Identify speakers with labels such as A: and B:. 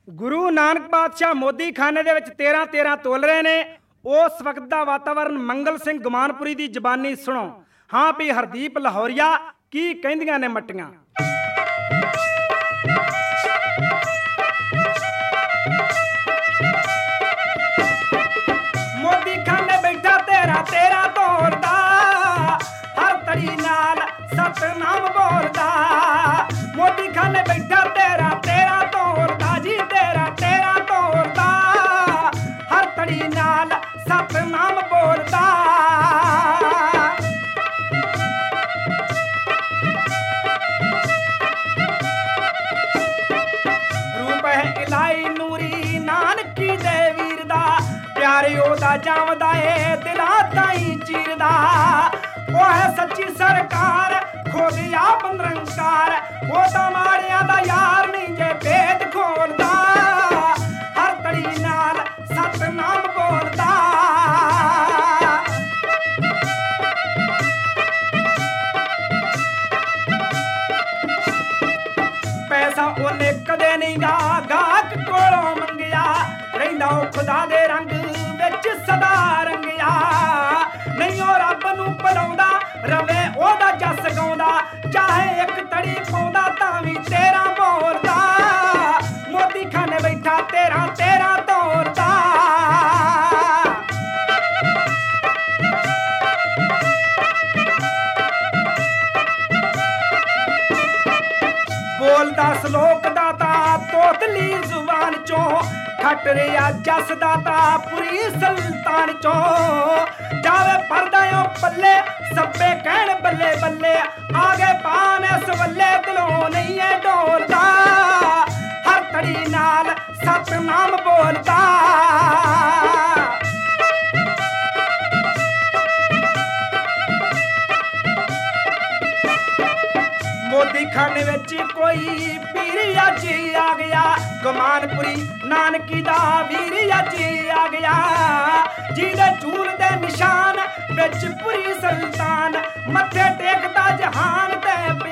A: ਗੁਰੂ ਨਾਨਕ ਪਾਤਸ਼ਾਹ ਮੋਦੀ ਖਾਨੇ ਦੇ ਵਿੱਚ 13 ਤੋਲ ਰਹੇ ਨੇ। ਉਸ ਵਕਤ ਦਾ ਵਾਤਾਵਰਨ ਮੰਗਲ ਸਿੰਘ ਗੁਮਾਨਪੁਰੀ ਦੀ ਜ਼ਬਾਨੀ ਸੁਣੋ। ਹਾਂ ਵੀ ਹਰਦੀਪ ਲਾਹੌਰੀਆ ਕੀ ਕਹਿੰਦੀਆਂ ਨੇ ਮੱਟੀਆਂ। ਮੋਦੀ ਖਾਨੇ ਬੈਠਾ 13 ਤੋੜਦਾ, ਹਰ ਤੜੀ ਨਾਲ ਸਤਨਾਮ ਬੋਲਦਾ। ਮੋਦੀ ਖਾਨੇ ਬੈਠਾ 13 ਤੋੜਦਾ ਜੀ, 13 ਤੋੜਦਾ, ਹਰ ਤੜੀ ਨਾਲ ਸਤਨਾਮ ਬੋਲਦਾ। ਰੂਪ ਹੈ ਇਲਾਈ ਨੂਰੀ ਨਾਨਕੀ ਦੇ ਵੀਰ ਦਾ, ਪਿਆਰੇ ਉਹਦਾ ਜਾਵਦਾ ਏ ਦਿਲਾਂ ਤਾਈਂ ਚੀਰਦਾ। ਉਹ ਹੈ ਸੱਚੀ ਸਰਕਾਰ ਖੁਦ ਆਪ ਨਿਰੰਕਾਰ, ਉਹ ਤਾਂ ਮਾੜਿਆਂ ਦਾ ਯਾਰ ਨਹੀਂ ਜੇ ਭੇਦ ਖੋਲਦਾ। ਹਰ ਤੜੀ ਨਾਲ ਸਤਨਾਮ ਬੋਲਦਾ। ਪੈਸਾ ਉਹਨੇ ਕਦੇ ਨਹੀਂ ਗਾ ਗਾਹਕ ਕੋਲੋਂ ਮੰਗਿਆ, ਰਹਿੰਦਾ ਉਹ ਖੁਦਾ ਦੇ ਰੰਗ ਵਿੱਚ ਸਦਾ ਰੰਗਿਆ। ਨਹੀਂ ਉਹ ਰੱਬ ਨੂੰ ਭੁਲਾਉਂਦਾ ਰਵੇ ਉਹਦਾ ਜਸ ਗਾਉਂਦਾ, ਚਾਹੇ ਇੱਕ ਤੜੀ ਪਾਉਂਦਾ ਤਾਂ ਵੀ 13 ਬੋਲਦਾ। ਮੋਦੀ ਖਾਨੇ ਬੈਠਾ 13 ਤੋੜਦਾ। ਬੋਲਦਾ ਸ਼ਲੋਕ ਦਾਤਾ ਤੋਤਲੀ ਜ਼ੁਬਾਨ ਚੋਂ, ਖੱਟ ਰਿਹਾ ਜਸ ਦਾਤਾ ਪੂਰੀ ਸੁਲਤਾਨ ਚੋਂ। ਜਾਵੇ ਪਰਦਾਇਓ ਪੱਲੇ ਸੱਬੇ ਕਹਿਣ ਬੱਲੇ ਬੱਲੇ, ਆਗੇ ਪਾਨ ਇਸ ਵੱਲੇ ਦਿਲੋਂ ਨਹੀਂ ਏ ਡੋਲਦਾ। ਹਰ ਤੜੀ ਨਾਲ ਸਤਨਾਮ ਬੋਲਦਾ। ਮੋਦੀ ਖਾਨੇ ਵਿੱਚ ਕੋਈ ਪੀਰ ਅੱਜ ਆ ਗਿਆ, ਗੁਮਾਨਪੁਰੀ ਨਾਨਕੀ ਦਾ ਵੀਰ ਅੱਜ ਆ ਗਿਆ। ਜਿਹਦੇ ਚੂਲ ਦੇ ਨਿਸ਼ਾਨ ਵਿੱਚ ਪੂਰੀ ਸੁਲਤਾਨ, ਮੱਥੇ ਟੇਕਦਾ ਜਹਾਨ ਤੇ